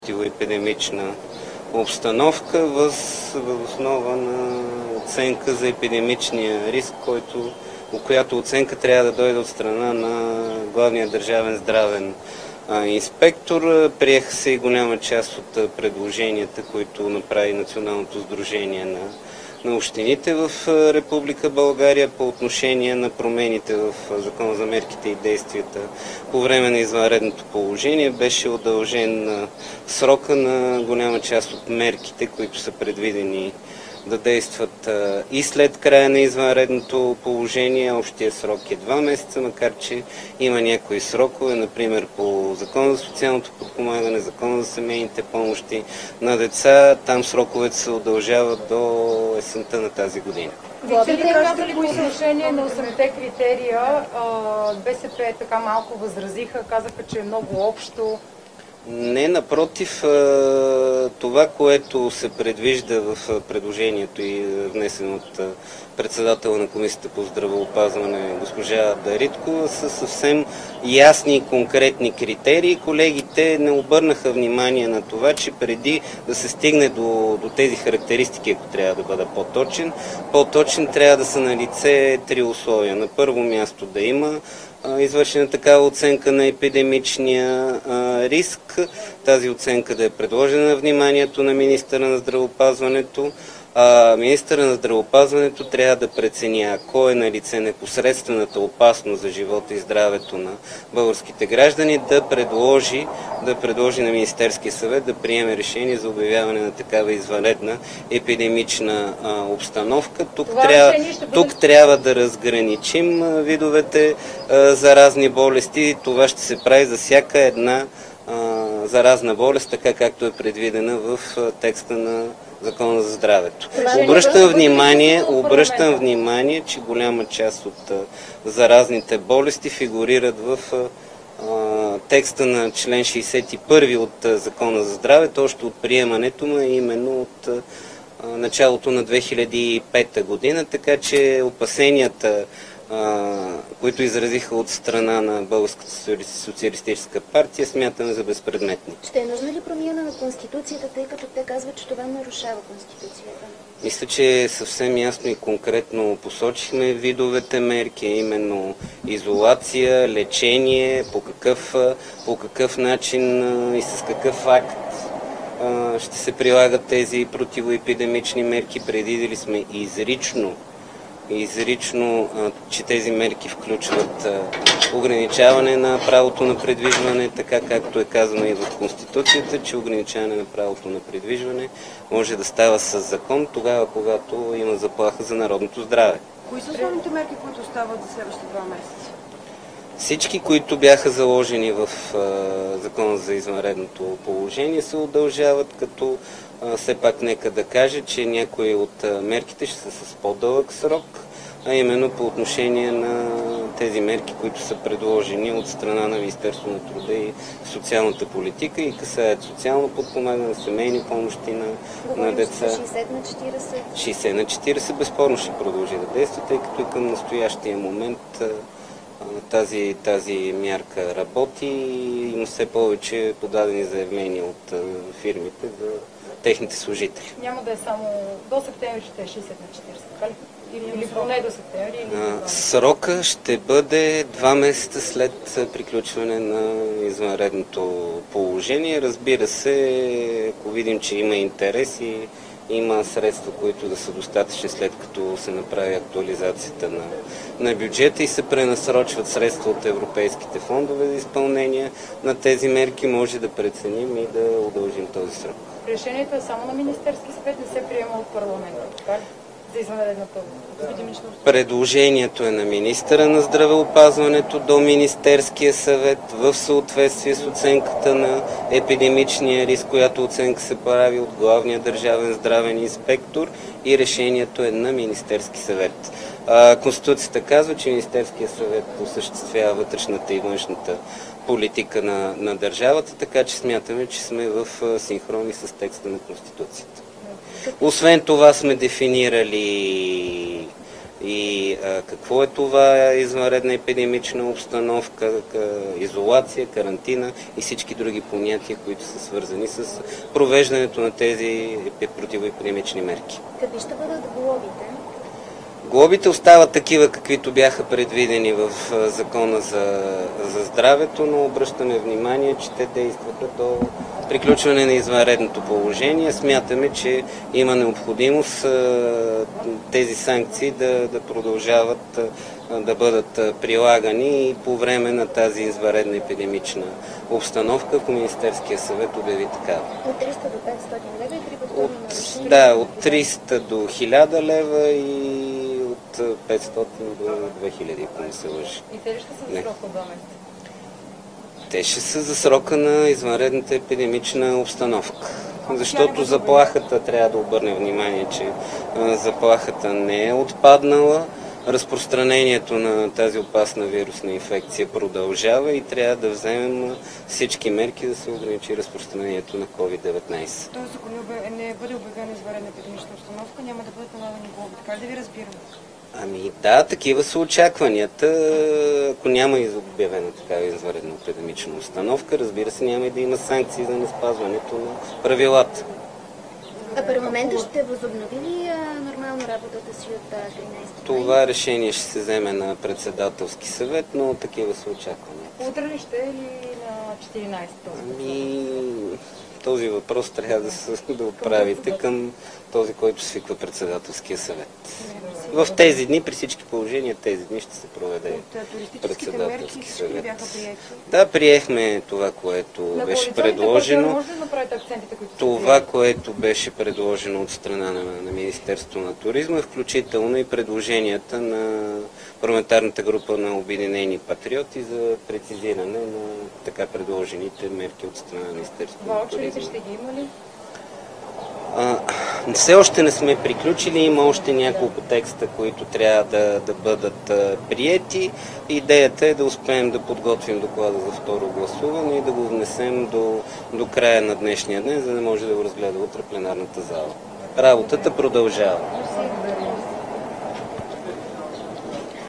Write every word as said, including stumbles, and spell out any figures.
противоепидемична обстановка въз основа на оценка за епидемичния риск, който, която оценка трябва да дойде от страна на главния държавен здравен а, инспектор. Приеха се и голяма част от предложенията, които направи Националното сдружение на на общините в Република България по отношение на промените в Закона за мерките и действията по време на извънредното положение. Беше удължен срока на голяма част от мерките, които са предвидени да действат и след края на извънредното положение. Общия срок е два месеца, макар че има някои срокове, например по Закона за социалното подпомагане, Закона за семейните помощи на деца. Там сроковете се удължават до есента на тази година. Бихте ли казали по отношение на осемте критерия? БСП така малко възразиха, казаха, че е много общо. Не, напротив, това, което се предвижда в предложението и внесено от председател на Комисията по здравеопазване госпожа Дариткова, са съвсем ясни и конкретни критерии. Колегите не обърнаха внимание на това, че преди да се стигне до, до тези характеристики, ако трябва да бъда по-точен, по-точен трябва да са налице три условия. На първо място да има извършена такава оценка на епидемичния а, риск. Тази оценка да е предложена на вниманието на министъра на здравеопазването. А министъра на здравеопазването трябва да прецени, ако е налице непосредствената опасност за живота и здравето на българските граждани, да предложи, да предложи на Министерския съвет да приеме решение за обявяване на такава извънредна епидемична а, обстановка. Тук, трябва, бъде... тук трябва да разграничим а, видовете а, заразни болести. Това ще се прави за всяка една а, заразна болест, така както е предвидена в а, текста на Закона за здравето. Обръщам внимание, обръщам внимание, че голяма част от а, заразните болести фигурират в а, текста на член шейсет и първи от а, Закона за здравето, още от приемането му, именно от а, началото на две хиляди и пета година, така че опасенията, които изразиха от страна на Българската социалистическа партия, смятаме за безпредметни. Ще е нужна ли промяна на Конституцията, тъй като те казват, че това нарушава Конституцията? Мисля, че съвсем ясно и конкретно посочихме видовете мерки, именно изолация, лечение, по какъв, по какъв начин и с какъв акт ще се прилагат тези противоепидемични мерки. Предвидели сме изрично изрично, че тези мерки включват ограничаване на правото на придвижване, така както е казано и в Конституцията, че ограничаване на правото на придвижване може да става с закон тогава, когато има заплаха за народното здраве. Кои са основните мерки, които остават за следващите два месеца? Всички, които бяха заложени в Закона за извънредното положение, се удължават, като все пак нека да кажа, че някои от мерките ще са с по-дълъг срок, а именно по отношение на тези мерки, които са предложени от страна на Министерството на труда и социалната политика и касаят социално подпомагане, семейни помощи на, на деца. шейсет на четирийсет? шейсет на четирийсет безспорно ще продължи да действа, тъй като и към настоящия момент Тази, тази мярка работи и има все повече подадени заявления от фирмите за техните служители. Няма да е само до септември, ще е шейсет на четирийсет, така ли? Или, или поне до септември? Или а, срока ще бъде два месеца след приключване на извънредното положение. Разбира се, ако видим, че има интерес и има средства, които да са достатъчни, след като се направи актуализацията на, на бюджета и се пренасрочват средства от европейските фондове за изпълнение на тези мерки, може да преценим и да удължим този срок. Решението е само на Министерски съвет, не се приема от парламента, така ли? За извънредната епидемична обстановка. Предложението е на министъра на здравеопазването до Министерския съвет в съответствие с оценката на епидемичния риск, която оценка се прави от главния държавен здравен инспектор и решението е на Министерски съвет. Конституцията казва, че Министерския съвет осъществява вътрешната и външната политика на, на държавата, така че смятаме, че сме в синхрони с текста на Конституцията. Освен това сме дефинирали и а, какво е това извънредна епидемична обстановка, изолация, карантина и всички други понятия, които са свързани с провеждането на тези противоепидемични мерки. Какви ще бъдат глобите? Глобите остават такива, каквито бяха предвидени в Закона за, за здравето, но обръщаме внимание, че те действаха до приключване на извънредното положение. Смятаме, че има необходимост тези санкции да, да продължават да бъдат прилагани и по време на тази извънредна епидемична обстановка, ако Министерския съвет обяви такава. От триста до петстотин лева и три повторни нарушения? Да, от триста до хиляда лева и от петстотин до две хиляди, ако не се лъжи. И те ли ще са за срок от два месеца? Те ще са за срока на извънредната епидемична обстановка. Защото заплахата, трябва да обърнем внимание, че заплахата не е отпаднала. Разпространението на тази опасна вирусна инфекция продължава и трябва да вземем всички мерки да се ограничи разпространението на ковид деветнайсет. Тоест, ако не бъде обявена извънредна епидемична обстановка, няма да бъдат налагани глоби. Така ли да ви разбирам? Ами да, такива са очакванията. Ако няма обявена такава извънредна епидемична установка, разбира се, няма и да има санкции за неспазването на правилата. А парламентът ще възобнови ли а, нормално работата си от тринайсети? Това решение ще се вземе на председателски съвет, но такива са очакванията. Утре ли ще или на четиринайсети? Ами, този въпрос трябва да, се, да отправите към този, който свиква председателския съвет. В тези дни, при всички положения, тези дни ще се проведе председателски съвет. Да, приехме това, което беше предложено. Може да направите акцентите, които Това, което беше предложено от страна на, на Министерството на туризма, включително и предложенията на парламентарната група на Обединени патриоти за прецизиране на така предложените мерки от страна на Министерството на туризма. Ваучерите ще ги има ли? А, все още не сме приключили, има още няколко текста, които трябва да, да бъдат а, приети. Идеята е да успеем да подготвим доклада за второ гласуване и да го внесем до, до края на днешния ден, за да може да го разгледа утре пленарната зала. Работата продължава. Благодаря.